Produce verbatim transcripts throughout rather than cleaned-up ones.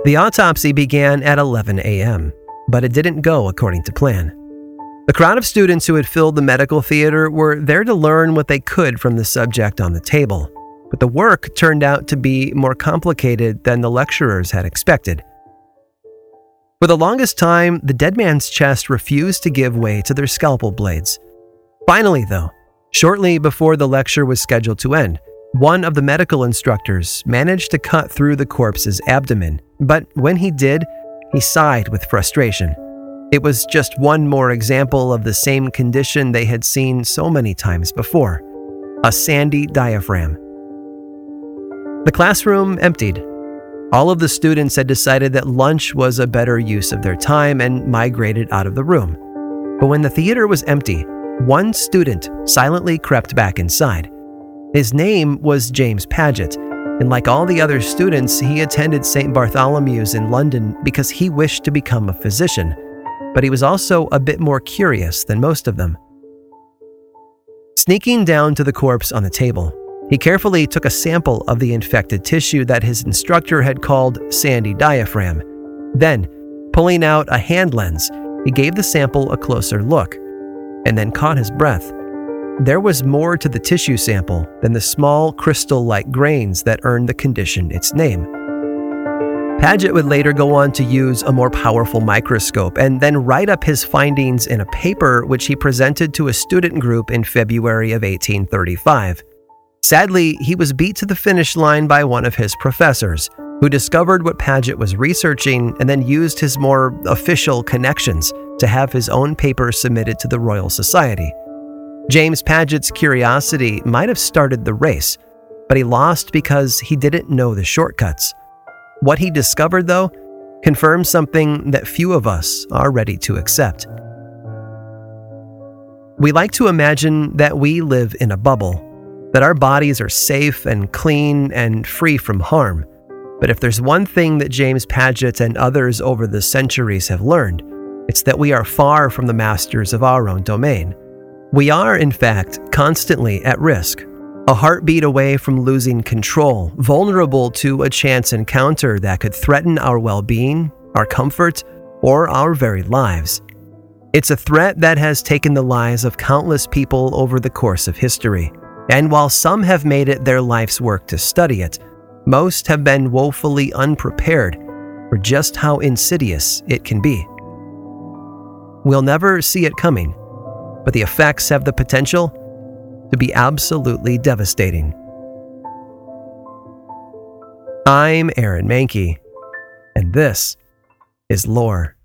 The autopsy began at eleven a.m., but it didn't go according to plan. The crowd of students who had filled the medical theater were there to learn what they could from the subject on the table, but the work turned out to be more complicated than the lecturers had expected. For the longest time, the dead man's chest refused to give way to their scalpel blades. Finally, though, shortly before the lecture was scheduled to end, one of the medical instructors managed to cut through the corpse's abdomen, but when he did, he sighed with frustration. It was just one more example of the same condition they had seen so many times before: a sandy diaphragm. The classroom emptied. All of the students had decided that lunch was a better use of their time and migrated out of the room. But when the theater was empty, one student silently crept back inside. His name was James Paget, and like all the other students, he attended Saint Bartholomew's in London because he wished to become a physician, but he was also a bit more curious than most of them. Sneaking down to the corpse on the table, he carefully took a sample of the infected tissue that his instructor had called sandy diaphragm. Then, pulling out a hand lens, he gave the sample a closer look, and then caught his breath. There was more to the tissue sample than the small crystal-like grains that earned the condition its name. Paget would later go on to use a more powerful microscope and then write up his findings in a paper which he presented to a student group in February of eighteen thirty-five. Sadly, he was beat to the finish line by one of his professors, who discovered what Paget was researching and then used his more official connections to have his own paper submitted to the Royal Society. James Paget's curiosity might have started the race, but he lost because he didn't know the shortcuts. What he discovered, though, confirms something that few of us are ready to accept. We like to imagine that we live in a bubble, that our bodies are safe and clean and free from harm. But if there's one thing that James Paget and others over the centuries have learned, it's that we are far from the masters of our own domain. We are, in fact, constantly at risk, a heartbeat away from losing control, vulnerable to a chance encounter that could threaten our well-being, our comfort, or our very lives. It's a threat that has taken the lives of countless people over the course of history, and while some have made it their life's work to study it, most have been woefully unprepared for just how insidious it can be. We'll never see it coming, but the effects have the potential to be absolutely devastating. I'm Aaron Mahnke, and this is Lore.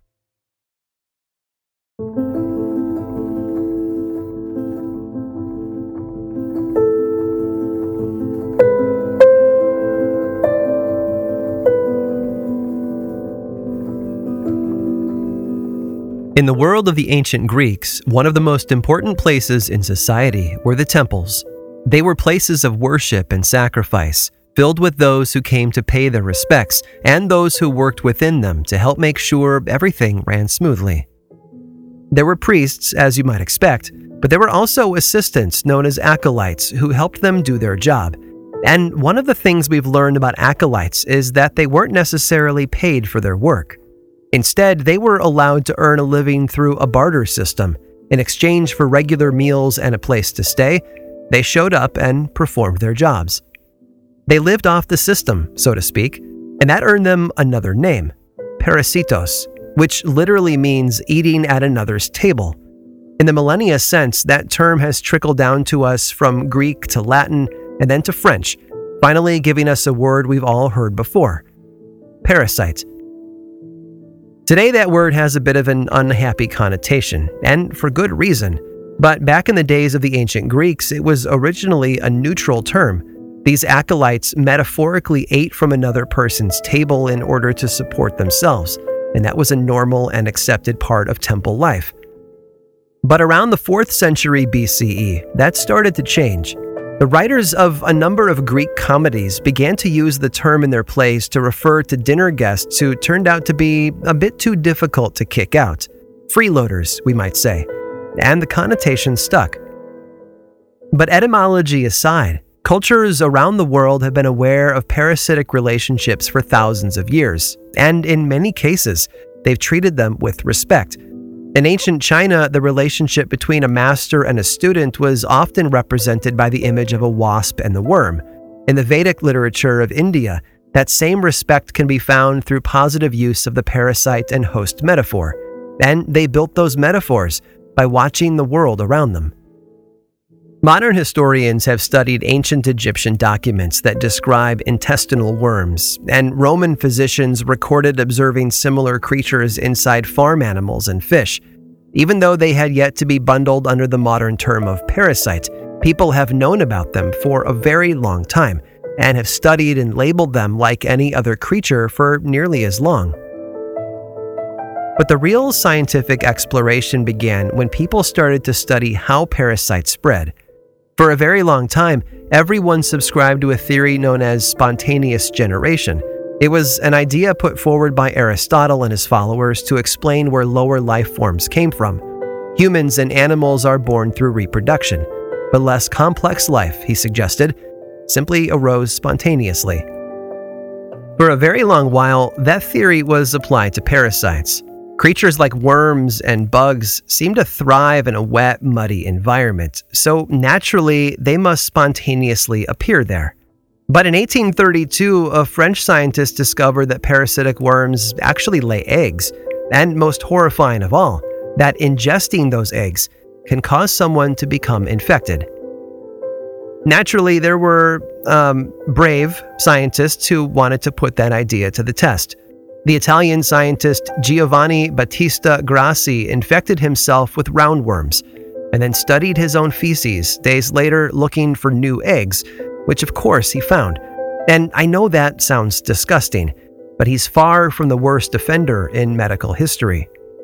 In the world of the ancient Greeks, one of the most important places in society were the temples. They were places of worship and sacrifice, filled with those who came to pay their respects and those who worked within them to help make sure everything ran smoothly. There were priests, as you might expect, but there were also assistants known as acolytes who helped them do their job. And one of the things we've learned about acolytes is that they weren't necessarily paid for their work. Instead, they were allowed to earn a living through a barter system. In exchange for regular meals and a place to stay, they showed up and performed their jobs. They lived off the system, so to speak, and that earned them another name, parasitos, which literally means eating at another's table. In the millennia sense, that term has trickled down to us from Greek to Latin and then to French, finally giving us a word we've all heard before, parasite. Today, that word has a bit of an unhappy connotation, and for good reason. But back in the days of the ancient Greeks, it was originally a neutral term. These acolytes metaphorically ate from another person's table in order to support themselves, and that was a normal and accepted part of temple life. But around the fourth century B C E, that started to change. The writers of a number of Greek comedies began to use the term in their plays to refer to dinner guests who turned out to be a bit too difficult to kick out. Freeloaders, we might say. And the connotation stuck. But etymology aside, Cultures around the world have been aware of parasitic relationships for thousands of years, and in many cases, they've treated them with respect. In ancient China, the relationship between a master and a student was often represented by the image of a wasp and the worm. In the Vedic literature of India, that same respect can be found through positive use of the parasite and host metaphor, and they built those metaphors by watching the world around them. Modern historians have studied ancient Egyptian documents that describe intestinal worms, and Roman physicians recorded observing similar creatures inside farm animals and fish. Even though they had yet to be bundled under the modern term of parasite, people have known about them for a very long time and have studied and labeled them like any other creature for nearly as long. But the real scientific exploration began when people started to study how parasites spread. For a very long time, everyone subscribed to a theory known as spontaneous generation. It was an idea put forward by Aristotle and his followers to explain where lower life forms came from. Humans and animals are born through reproduction, but less complex life, he suggested, simply arose spontaneously. For a very long while, that theory was applied to parasites. Creatures like worms and bugs seem to thrive in a wet, muddy environment, so naturally they must spontaneously appear there. But in eighteen thirty-two, a French scientist discovered that parasitic worms actually lay eggs, and most horrifying of all, that ingesting those eggs can cause someone to become infected. Naturally, there were um, brave scientists who wanted to put that idea to the test. The Italian scientist Giovanni Battista Grassi infected himself with roundworms and then studied his own feces days later looking for new eggs, which of course he found. And I know that sounds disgusting, but he's far from the worst offender in medical history.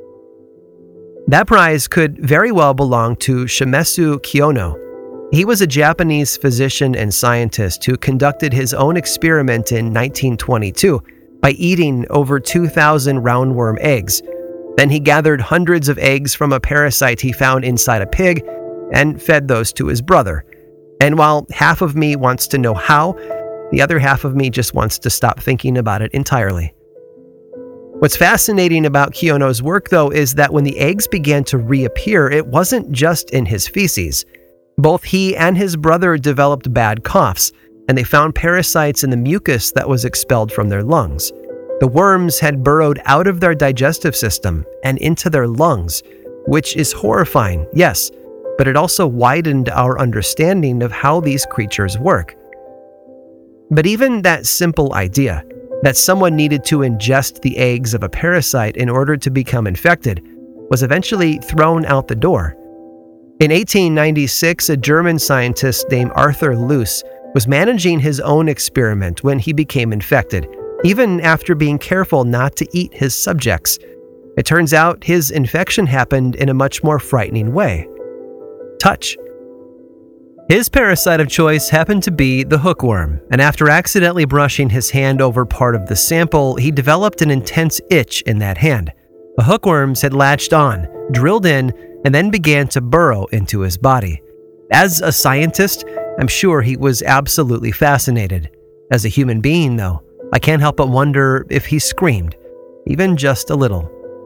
That prize could very well belong to Shimesu Kiyono. He was a Japanese physician and scientist who conducted his own experiment in nineteen twenty-two by eating over two thousand roundworm eggs. Then he gathered hundreds of eggs from a parasite he found inside a pig and fed those to his brother. And while half of me wants to know how, the other half of me just wants to stop thinking about it entirely. What's fascinating about Kiyono's work, though, is that when the eggs began to reappear, it wasn't just in his feces. Both he and his brother developed bad coughs, and they found parasites in the mucus that was expelled from their lungs. The worms had burrowed out of their digestive system and into their lungs, which is horrifying, yes, but it also widened our understanding of how these creatures work. But even that simple idea, that someone needed to ingest the eggs of a parasite in order to become infected, was eventually thrown out the door. In eighteen ninety-six, a German scientist named Arthur Loos was managing his own experiment when he became infected, even after being careful not to eat his subjects. It turns out his infection happened in a much more frightening way. Touch. His parasite of choice happened to be the hookworm, and after accidentally brushing his hand over part of the sample, he developed an intense itch in that hand. The hookworms had latched on, drilled in, and then began to burrow into his body. As a scientist, I'm sure he was absolutely fascinated. As a human being, though, I can't help but wonder if he screamed, even just a little.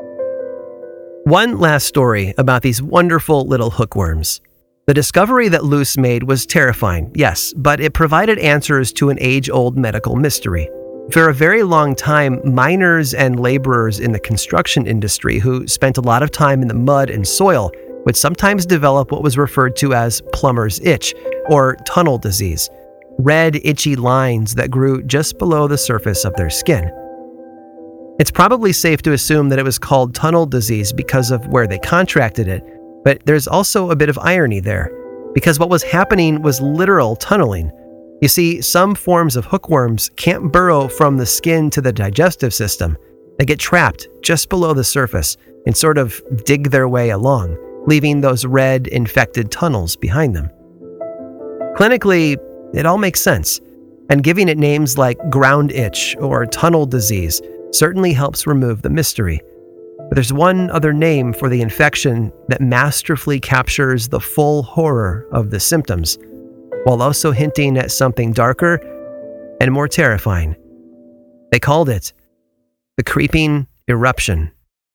One last story about these wonderful little hookworms. The discovery that Loos made was terrifying, yes, but it provided answers to an age-old medical mystery. For a very long time, miners and laborers in the construction industry who spent a lot of time in the mud and soil would sometimes develop what was referred to as plumber's itch, or tunnel disease, red, itchy lines that grew just below the surface of their skin. It's probably safe to assume that it was called tunnel disease because of where they contracted it, but there's also a bit of irony there, because what was happening was literal tunneling. You see, some forms of hookworms can't burrow from the skin to the digestive system. They get trapped just below the surface and sort of dig their way along, leaving those red, infected tunnels behind them. Clinically, it all makes sense, and giving it names like ground itch or tunnel disease certainly helps remove the mystery. But there's one other name for the infection that masterfully captures the full horror of the symptoms: while also hinting at something darker and more terrifying. They called it the creeping eruption.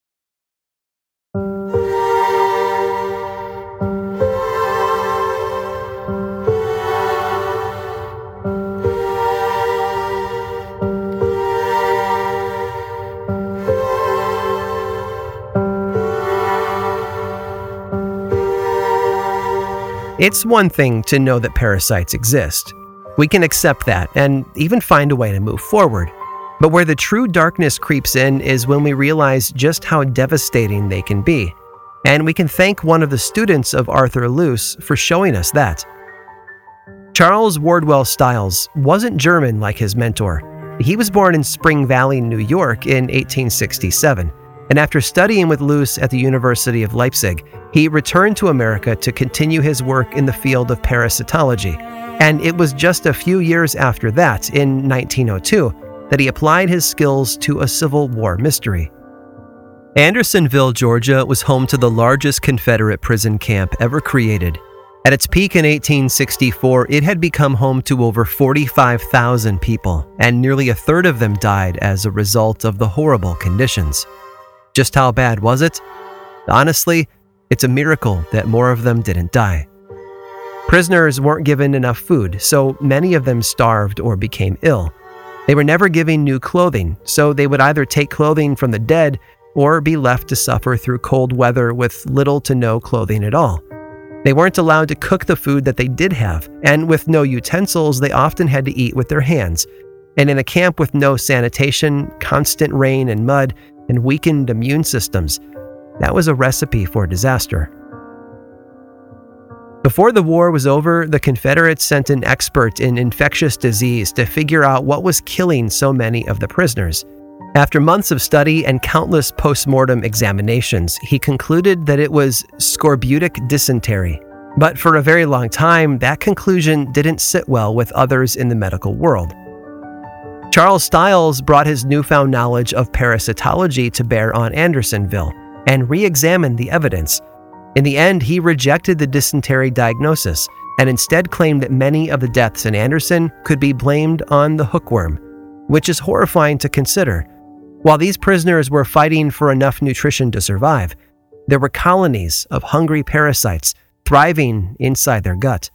It's one thing to know that parasites exist. We can accept that and even find a way to move forward. But where the true darkness creeps in is when we realize just how devastating they can be. And we can thank one of the students of Arthur Loos for showing us that. Charles Wardwell Stiles wasn't German like his mentor. He was born in Spring Valley, New York in eighteen sixty-seven. And after studying with Loos at the University of Leipzig, he returned to America to continue his work in the field of parasitology. And it was just a few years after that, in nineteen oh two, that he applied his skills to a Civil War mystery. Andersonville, Georgia was home to the largest Confederate prison camp ever created. At its peak in eighteen sixty-four, it had become home to over forty-five thousand people, and nearly a third of them died as a result of the horrible conditions. Just how bad was it? Honestly, it's a miracle that more of them didn't die. Prisoners weren't given enough food, so many of them starved or became ill. They were never given new clothing, so they would either take clothing from the dead or be left to suffer through cold weather with little to no clothing at all. They weren't allowed to cook the food that they did have, and with no utensils, they often had to eat with their hands. And in a camp with no sanitation, constant rain and mud, and weakened immune systems, that was a recipe for disaster. Before the war was over, the Confederates sent an expert in infectious disease to figure out what was killing so many of the prisoners. After months of study and countless post-mortem examinations, he concluded that it was scorbutic dysentery. But for a very long time, that conclusion didn't sit well with others in the medical world. Charles Stiles brought his newfound knowledge of parasitology to bear on Andersonville and re-examined the evidence. In the end, he rejected the dysentery diagnosis and instead claimed that many of the deaths in Anderson could be blamed on the hookworm, which is horrifying to consider. While these prisoners were fighting for enough nutrition to survive, there were colonies of hungry parasites thriving inside their gut.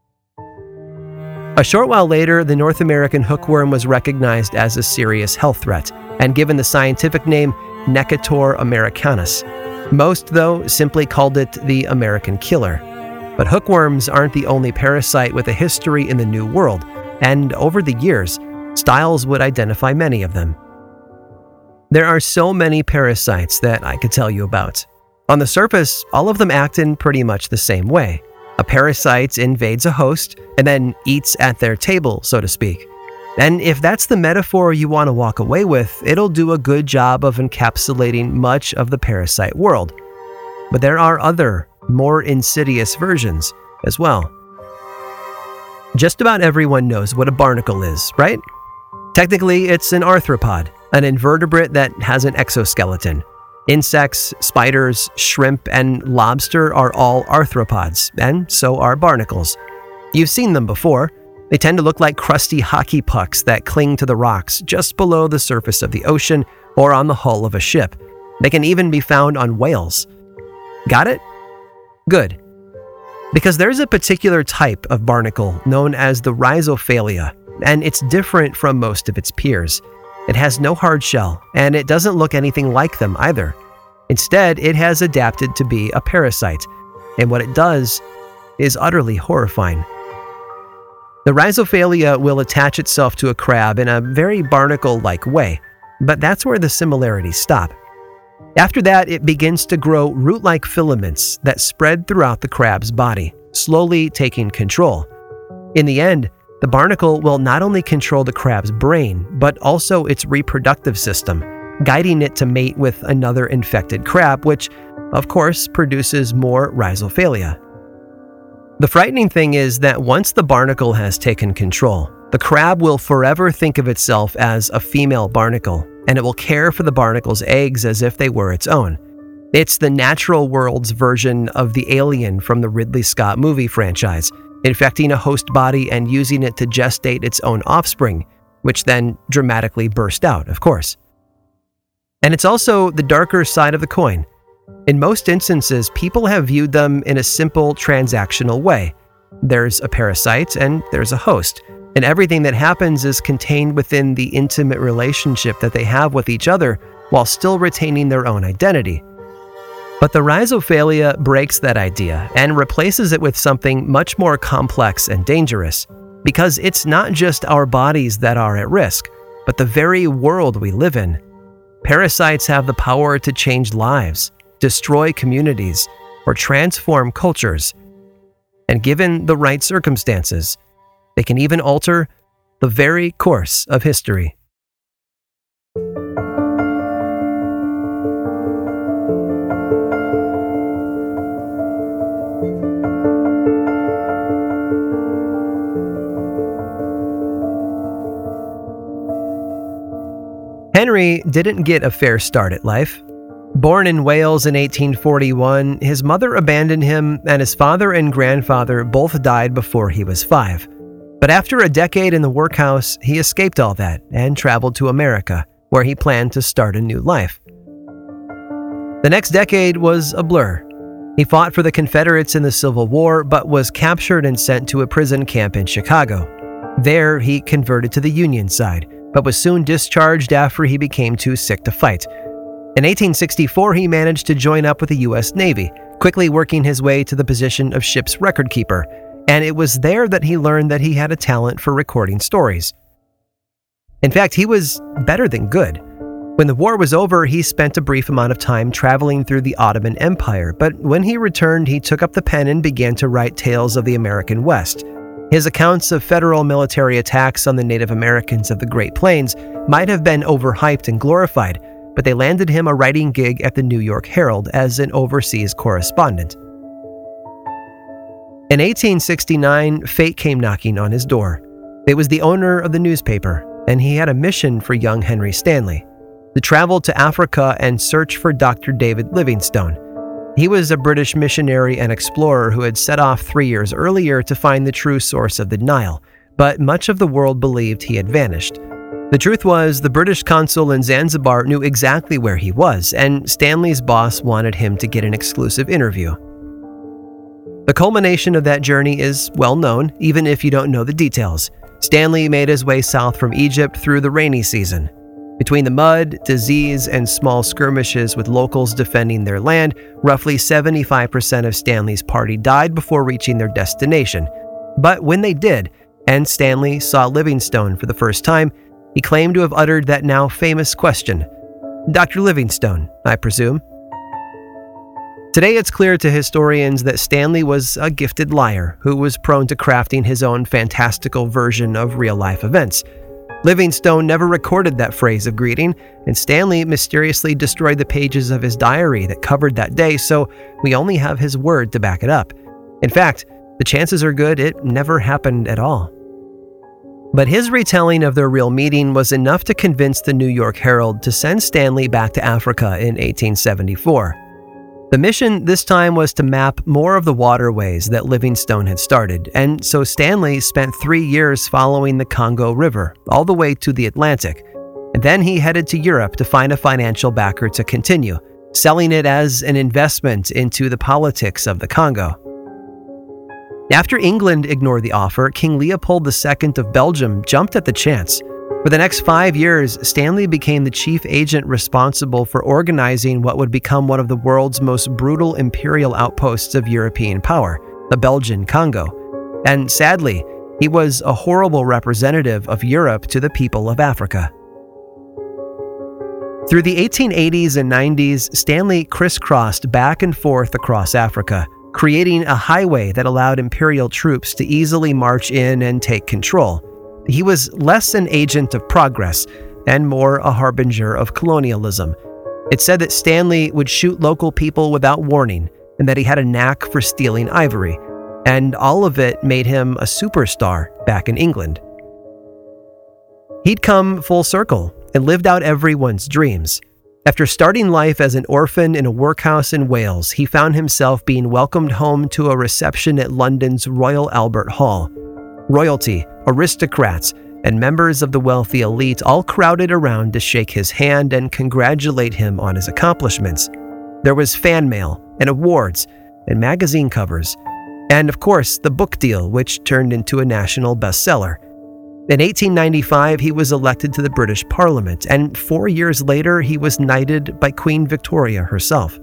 A short while later, the North American hookworm was recognized as a serious health threat and given the scientific name Necator americanus. Most, though, simply called it the American killer. But hookworms aren't the only parasite with a history in the New World, and over the years, Stiles would identify many of them. There are so many parasites that I could tell you about. On the surface, all of them act in pretty much the same way. A parasite invades a host and then eats at their table, so to speak. And if that's the metaphor you want to walk away with, it'll do a good job of encapsulating much of the parasite world. But there are other, more insidious versions as well. Just about everyone knows what a barnacle is, right? Technically, it's an arthropod, an invertebrate that has an exoskeleton. Insects, spiders, shrimp, and lobster are all arthropods, and so are barnacles. You've seen them before. They tend to look like crusty hockey pucks that cling to the rocks just below the surface of the ocean or on the hull of a ship. They can even be found on whales. Got it? Good. Because there's a particular type of barnacle known as the Rhizophalia, and it's different from most of its peers. It has no hard shell, and it doesn't look anything like them either. Instead, it has adapted to be a parasite, and what it does is utterly horrifying. The Rhizophalia will attach itself to a crab in a very barnacle-like way, but that's where the similarities stop. After that, it begins to grow root-like filaments that spread throughout the crab's body, slowly taking control. In the end, the barnacle will not only control the crab's brain, but also its reproductive system, guiding it to mate with another infected crab, which, of course, produces more Rhizophalia. The frightening thing is that once the barnacle has taken control, the crab will forever think of itself as a female barnacle, and it will care for the barnacle's eggs as if they were its own. It's the natural world's version of the alien from the Ridley Scott movie franchise, infecting a host body and using it to gestate its own offspring, which then dramatically burst out, of course. And it's also the darker side of the coin. In most instances, people have viewed them in a simple transactional way. There's a parasite and there's a host, and everything that happens is contained within the intimate relationship that they have with each other while still retaining their own identity. But the rhizophalia breaks that idea and replaces it with something much more complex and dangerous, because it's not just our bodies that are at risk, but the very world we live in. Parasites have the power to change lives, destroy communities, or transform cultures. And given the right circumstances, they can even alter the very course of history. Henry didn't get a fair start at life. Born in Wales in eighteen forty-one, his mother abandoned him, and his father and grandfather both died before he was five. But after a decade in the workhouse, he escaped all that and traveled to America, where he planned to start a new life. The next decade was a blur. He fought for the Confederates in the Civil War, but was captured and sent to a prison camp in Chicago. There, he converted to the Union side, but was soon discharged after he became too sick to fight. In eighteen sixty-four, he managed to join up with the U S Navy, quickly working his way to the position of ship's record keeper, and it was there that he learned that he had a talent for recording stories. In fact, he was better than good. When the war was over, he spent a brief amount of time traveling through the Ottoman Empire, but when he returned, he took up the pen and began to write tales of the American West. His accounts of federal military attacks on the Native Americans of the Great Plains might have been overhyped and glorified, but they landed him a writing gig at the New York Herald as an overseas correspondent. In eighteen sixty-nine, fate came knocking on his door. It was the owner of the newspaper, and he had a mission for young Henry Stanley: to travel to Africa and search for Doctor David Livingstone. He was a British missionary and explorer who had set off three years earlier to find the true source of the Nile, but much of the world believed he had vanished. The truth was, the British consul in Zanzibar knew exactly where he was, and Stanley's boss wanted him to get an exclusive interview. The culmination of that journey is well known, even if you don't know the details. Stanley made his way south from Egypt through the rainy season. Between the mud, disease, and small skirmishes with locals defending their land, roughly seventy-five percent of Stanley's party died before reaching their destination. But when they did, and Stanley saw Livingstone for the first time, he claimed to have uttered that now famous question, "Doctor Livingstone, I presume?" Today it's clear to historians that Stanley was a gifted liar who was prone to crafting his own fantastical version of real-life events. Livingstone never recorded that phrase of greeting, and Stanley mysteriously destroyed the pages of his diary that covered that day, so we only have his word to back it up. In fact, the chances are good it never happened at all. But his retelling of their real meeting was enough to convince the New York Herald to send Stanley back to Africa in eighteen seventy-four. The mission this time was to map more of the waterways that Livingstone had started, and so Stanley spent three years following the Congo River all the way to the Atlantic, and then he headed to Europe to find a financial backer to continue, selling it as an investment into the politics of the Congo. After England ignored the offer, King Leopold the Second of Belgium jumped at the chance. For the next five years, Stanley became the chief agent responsible for organizing what would become one of the world's most brutal imperial outposts of European power, the Belgian Congo. And sadly, he was a horrible representative of Europe to the people of Africa. Through the eighteen eighties and nineties, Stanley crisscrossed back and forth across Africa, creating a highway that allowed imperial troops to easily march in and take control. He was less an agent of progress and more a harbinger of colonialism. It's said that Stanley would shoot local people without warning and that he had a knack for stealing ivory, and all of it made him a superstar back in England. He'd come full circle and lived out everyone's dreams. After starting life as an orphan in a workhouse in Wales, he found himself being welcomed home to a reception at London's Royal Albert Hall. Royalty, aristocrats, and members of the wealthy elite all crowded around to shake his hand and congratulate him on his accomplishments. There was fan mail and awards and magazine covers, and of course the book deal, which turned into a national bestseller. In eighteen ninety-five, he was elected to the British Parliament, and four years later, he was knighted by Queen Victoria herself.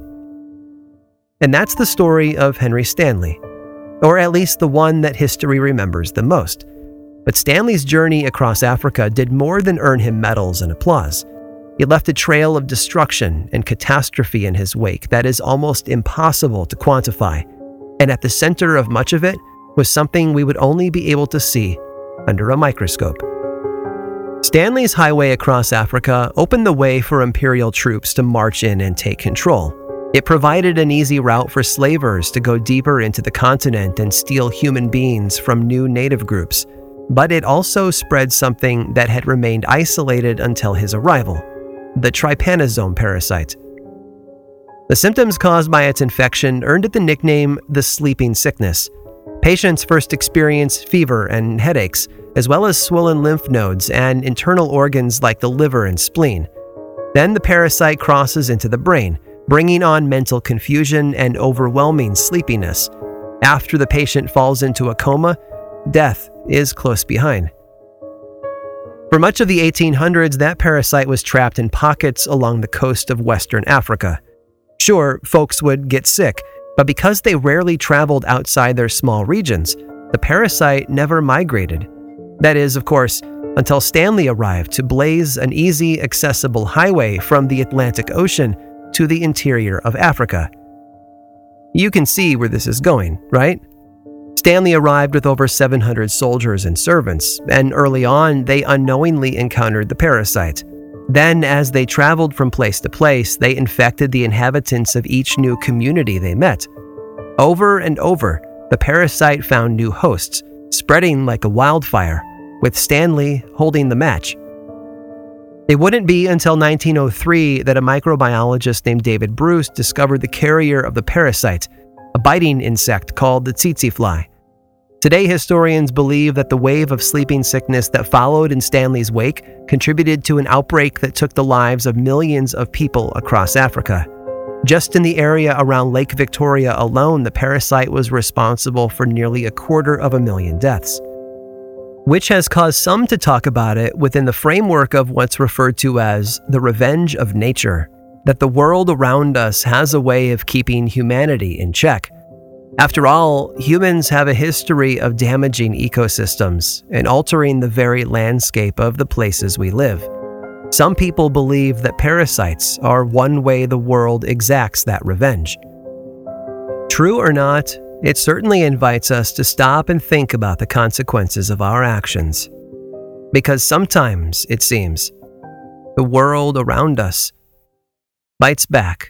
And that's the story of Henry Stanley, or at least the one that history remembers the most. But Stanley's journey across Africa did more than earn him medals and applause. He left a trail of destruction and catastrophe in his wake that is almost impossible to quantify, and at the center of much of it was something we would only be able to see under a microscope. Stanley's highway across Africa opened the way for imperial troops to march in and take control. It provided an easy route for slavers to go deeper into the continent and steal human beings from new native groups, but it also spread something that had remained isolated until his arrival: the trypanosome parasite. The symptoms caused by its infection earned it the nickname the sleeping sickness. Patients first experience fever and headaches, as well as swollen lymph nodes and internal organs like the liver and spleen. Then the parasite crosses into the brain, bringing on mental confusion and overwhelming sleepiness. After the patient falls into a coma, death is close behind. For much of the eighteen hundreds, that parasite was trapped in pockets along the coast of Western Africa. Sure, folks would get sick, but because they rarely traveled outside their small regions, the parasite never migrated. That is, of course, until Stanley arrived to blaze an easy, accessible highway from the Atlantic Ocean to the interior of Africa. You can see where this is going, right? Stanley arrived with over seven hundred soldiers and servants, and early on, they unknowingly encountered the parasite. Then, as they traveled from place to place, they infected the inhabitants of each new community they met. Over and over, the parasite found new hosts, spreading like a wildfire, with Stanley holding the match. It wouldn't be until nineteen oh three that a microbiologist named David Bruce discovered the carrier of the parasite, a biting insect called the tsetse fly. Today, historians believe that the wave of sleeping sickness that followed in Stanley's wake contributed to an outbreak that took the lives of millions of people across Africa. Just in the area around Lake Victoria alone, the parasite was responsible for nearly a quarter of a million deaths, which has caused some to talk about it within the framework of what's referred to as the revenge of nature, that the world around us has a way of keeping humanity in check. After all, humans have a history of damaging ecosystems and altering the very landscape of the places we live. Some people believe that parasites are one way the world exacts that revenge. True or not, it certainly invites us to stop and think about the consequences of our actions. Because sometimes, it seems, the world around us bites back.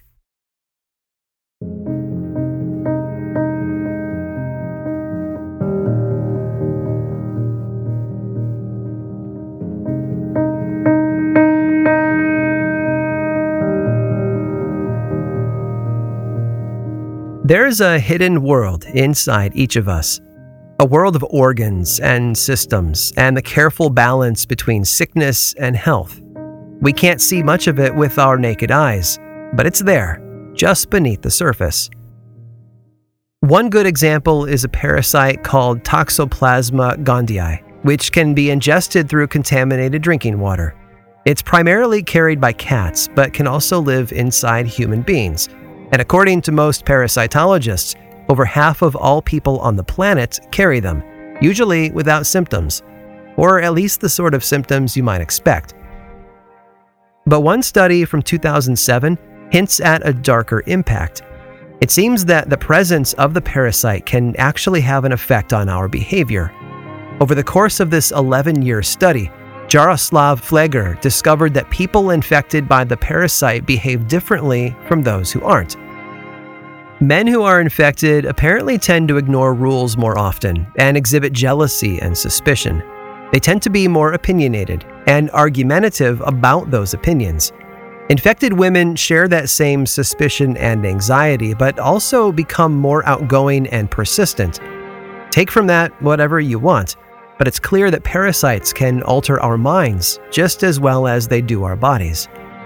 There's a hidden world inside each of us, a world of organs and systems and the careful balance between sickness and health. We can't see much of it with our naked eyes, but it's there, just beneath the surface. One good example is a parasite called Toxoplasma gondii, which can be ingested through contaminated drinking water. It's primarily carried by cats, but can also live inside human beings. And according to most parasitologists, over half of all people on the planet carry them, usually without symptoms, or at least the sort of symptoms you might expect. But one study from two thousand seven hints at a darker impact. It seems that the presence of the parasite can actually have an effect on our behavior. Over the course of this eleven-year study, Jaroslav Fleger discovered that people infected by the parasite behave differently from those who aren't. Men who are infected apparently tend to ignore rules more often and exhibit jealousy and suspicion. They tend to be more opinionated and argumentative about those opinions. Infected women share that same suspicion and anxiety, but also become more outgoing and persistent. Take from that whatever you want, but it's clear that parasites can alter our minds just as well as they do our bodies.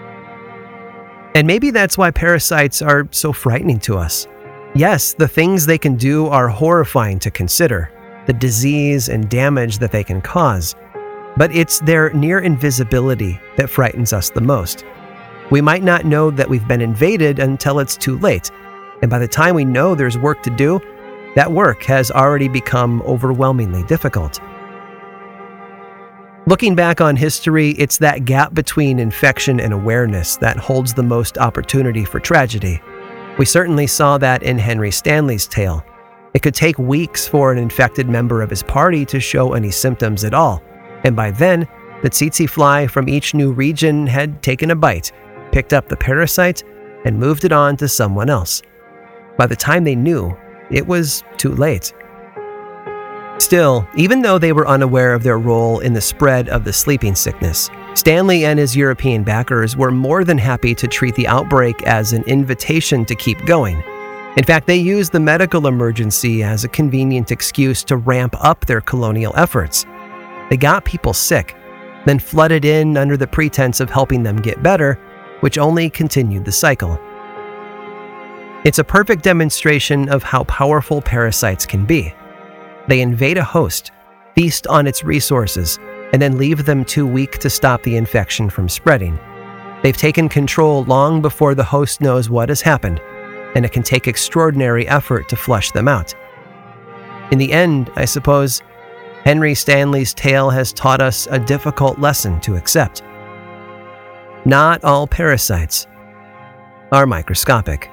And maybe that's why parasites are so frightening to us. Yes, the things they can do are horrifying to consider, the disease and damage that they can cause, but it's their near invisibility that frightens us the most. We might not know that we've been invaded until it's too late, and by the time we know there's work to do, that work has already become overwhelmingly difficult. Looking back on history, it's that gap between infection and awareness that holds the most opportunity for tragedy. We certainly saw that in Henry Stanley's tale. It could take weeks for an infected member of his party to show any symptoms at all, and by then, the tsetse fly from each new region had taken a bite, picked up the parasite, and moved it on to someone else. By the time they knew, it was too late. Still, even though they were unaware of their role in the spread of the sleeping sickness, Stanley and his European backers were more than happy to treat the outbreak as an invitation to keep going. In fact, they used the medical emergency as a convenient excuse to ramp up their colonial efforts. They got people sick, then flooded in under the pretense of helping them get better, which only continued the cycle. It's a perfect demonstration of how powerful parasites can be. They invade a host, feast on its resources, and then leave them too weak to stop the infection from spreading. They've taken control long before the host knows what has happened, and it can take extraordinary effort to flush them out. In the end, I suppose, Henry Stanley's tale has taught us a difficult lesson to accept. Not all parasites are microscopic.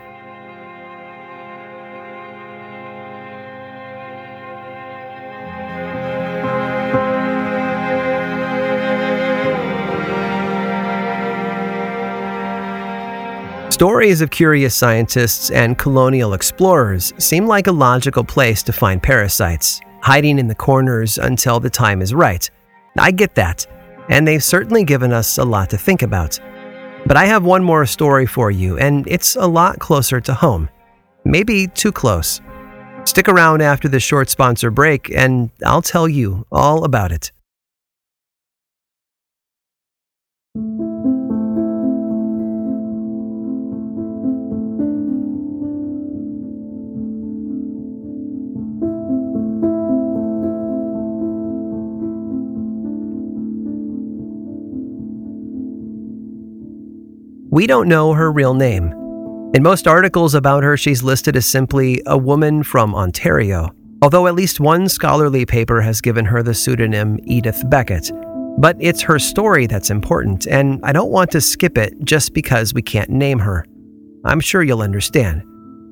Stories of curious scientists and colonial explorers seem like a logical place to find parasites, hiding in the corners until the time is right. I get that, and they've certainly given us a lot to think about. But I have one more story for you, and it's a lot closer to home. Maybe too close. Stick around after the short sponsor break, and I'll tell you all about it. We don't know her real name. In most articles about her, she's listed as simply a woman from Ontario, although at least one scholarly paper has given her the pseudonym Edith Beckett. But it's her story that's important, and I don't want to skip it just because we can't name her. I'm sure you'll understand.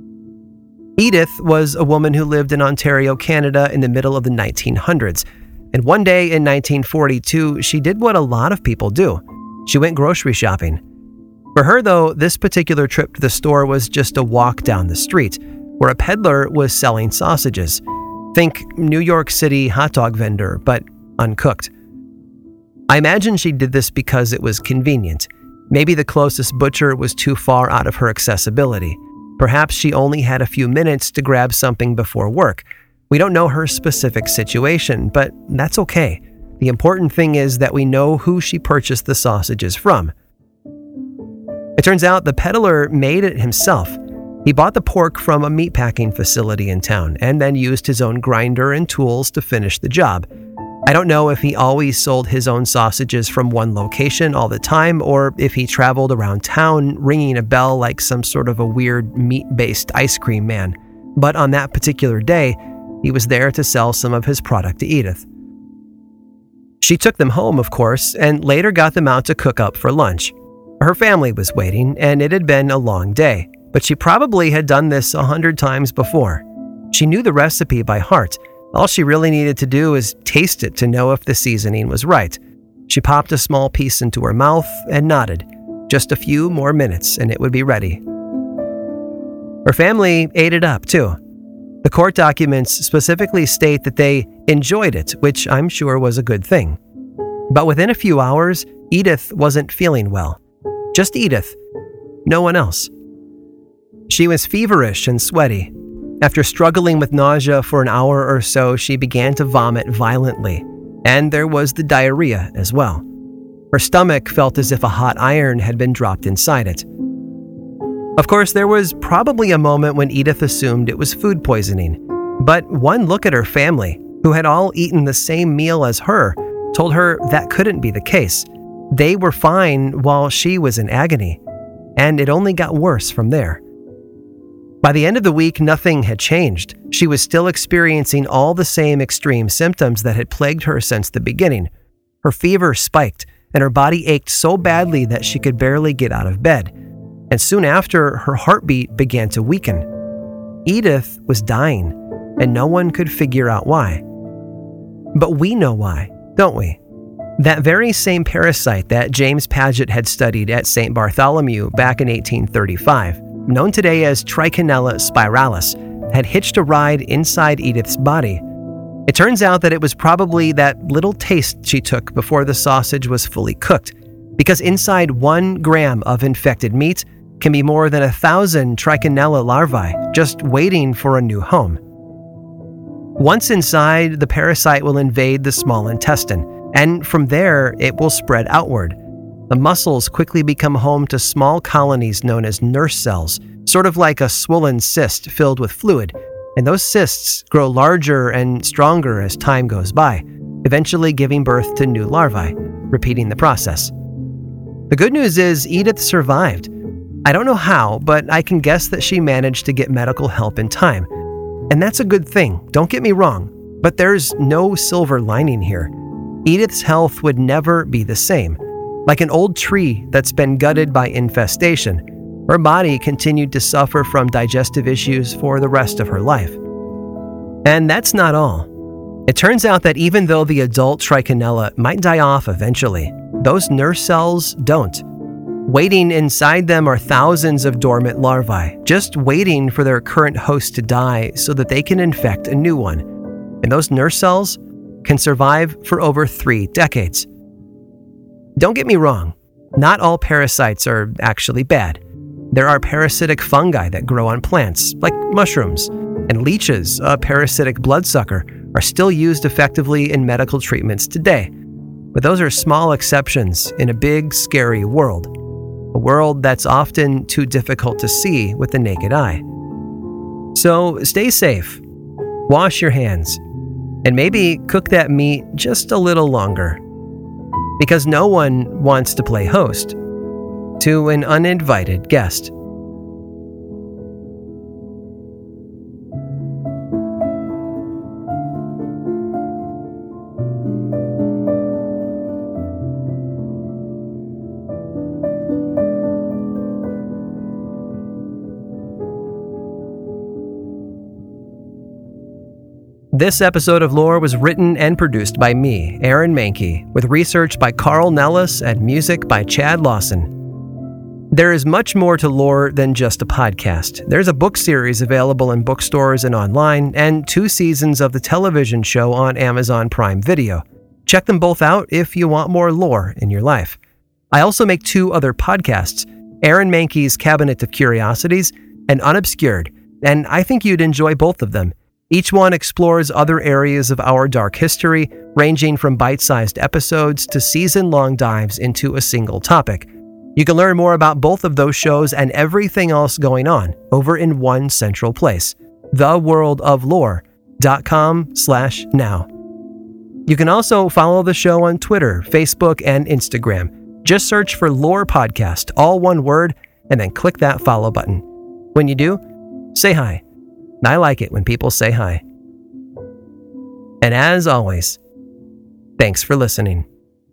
Edith was a woman who lived in Ontario, Canada in the middle of the nineteen hundreds, and one day in nineteen forty-two, she did what a lot of people do. She went grocery shopping. For her, though, this particular trip to the store was just a walk down the street, where a peddler was selling sausages. Think New York City hot dog vendor, but uncooked. I imagine she did this because it was convenient. Maybe the closest butcher was too far out of her accessibility. Perhaps she only had a few minutes to grab something before work. We don't know her specific situation, but that's okay. The important thing is that we know who she purchased the sausages from. It turns out the peddler made it himself. He bought the pork from a meatpacking facility in town and then used his own grinder and tools to finish the job. I don't know if he always sold his own sausages from one location all the time or if he traveled around town ringing a bell like some sort of a weird meat-based ice cream man. But on that particular day, he was there to sell some of his product to Edith. She took them home, of course, and later got them out to cook up for lunch. Her family was waiting, and it had been a long day, but she probably had done this a hundred times before. She knew the recipe by heart. All she really needed to do was taste it to know if the seasoning was right. She popped a small piece into her mouth and nodded. Just a few more minutes, and it would be ready. Her family ate it up, too. The court documents specifically state that they enjoyed it, which I'm sure was a good thing. But within a few hours, Edith wasn't feeling well. Just Edith. No one else. She was feverish and sweaty. After struggling with nausea for an hour or so, she began to vomit violently, and there was the diarrhea as well. Her stomach felt as if a hot iron had been dropped inside it. Of course, there was probably a moment when Edith assumed it was food poisoning, but one look at her family, who had all eaten the same meal as her, told her that couldn't be the case. They were fine while she was in agony, and it only got worse from there. By the end of the week, nothing had changed. She was still experiencing all the same extreme symptoms that had plagued her since the beginning. Her fever spiked, and her body ached so badly that she could barely get out of bed. And soon after, her heartbeat began to weaken. Edith was dying, and no one could figure out why. But we know why, don't we? That very same parasite that James Paget had studied at Saint Bartholomew back in eighteen thirty-five, known today as Trichinella spiralis, had hitched a ride inside Edith's body. It turns out that it was probably that little taste she took before the sausage was fully cooked, because inside one gram of infected meat can be more than a thousand Trichinella larvae just waiting for a new home. Once inside, the parasite will invade the small intestine, and from there, it will spread outward. The muscles quickly become home to small colonies known as nurse cells, sort of like a swollen cyst filled with fluid, and those cysts grow larger and stronger as time goes by, eventually giving birth to new larvae, repeating the process. The good news is Edith survived. I don't know how, but I can guess that she managed to get medical help in time. And that's a good thing, don't get me wrong, but there's no silver lining here. Edith's health would never be the same. Like an old tree that's been gutted by infestation, her body continued to suffer from digestive issues for the rest of her life. And that's not all. It turns out that even though the adult Trichinella might die off eventually, those nurse cells don't. Waiting inside them are thousands of dormant larvae, just waiting for their current host to die so that they can infect a new one. And those nurse cells can survive for over three decades. Don't get me wrong, not all parasites are actually bad. There are parasitic fungi that grow on plants, like mushrooms, and leeches, a parasitic bloodsucker, are still used effectively in medical treatments today. But those are small exceptions in a big, scary world, a world that's often too difficult to see with the naked eye. So stay safe, wash your hands, and maybe cook that meat just a little longer. Because no one wants to play host to an uninvited guest. This episode of Lore was written and produced by me, Aaron Mahnke, with research by Carl Nellis and music by Chad Lawson. There is much more to Lore than just a podcast. There's a book series available in bookstores and online, and two seasons of the television show on Amazon Prime Video. Check them both out if you want more lore in your life. I also make two other podcasts, Aaron Mahnke's Cabinet of Curiosities and Unobscured, and I think you'd enjoy both of them. Each one explores other areas of our dark history, ranging from bite-sized episodes to season-long dives into a single topic. You can learn more about both of those shows and everything else going on over in one central place, the world of lore dot com slash now. You can also follow the show on Twitter, Facebook, and Instagram. Just search for Lore Podcast, all one word, and then click that follow button. When you do, say hi. I like it when people say hi. And as always, thanks for listening.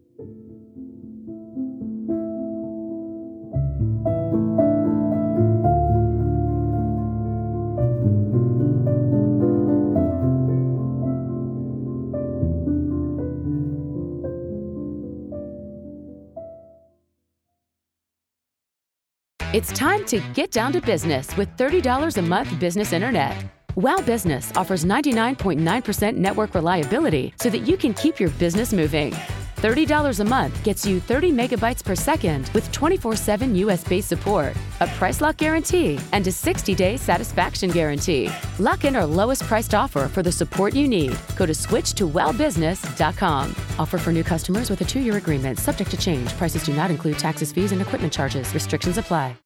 It's time to get down to business with thirty dollars a month business internet. Wow Business offers ninety-nine point nine percent network reliability so that you can keep your business moving. thirty dollars a month gets you thirty megabytes per second with twenty-four seven U S-based support, a price lock guarantee, and a sixty-day satisfaction guarantee. Lock in our lowest priced offer for the support you need. Go to switch to well business dot com. Offer for new customers with a two-year agreement, subject to change. Prices do not include taxes, fees, and equipment charges. Restrictions apply.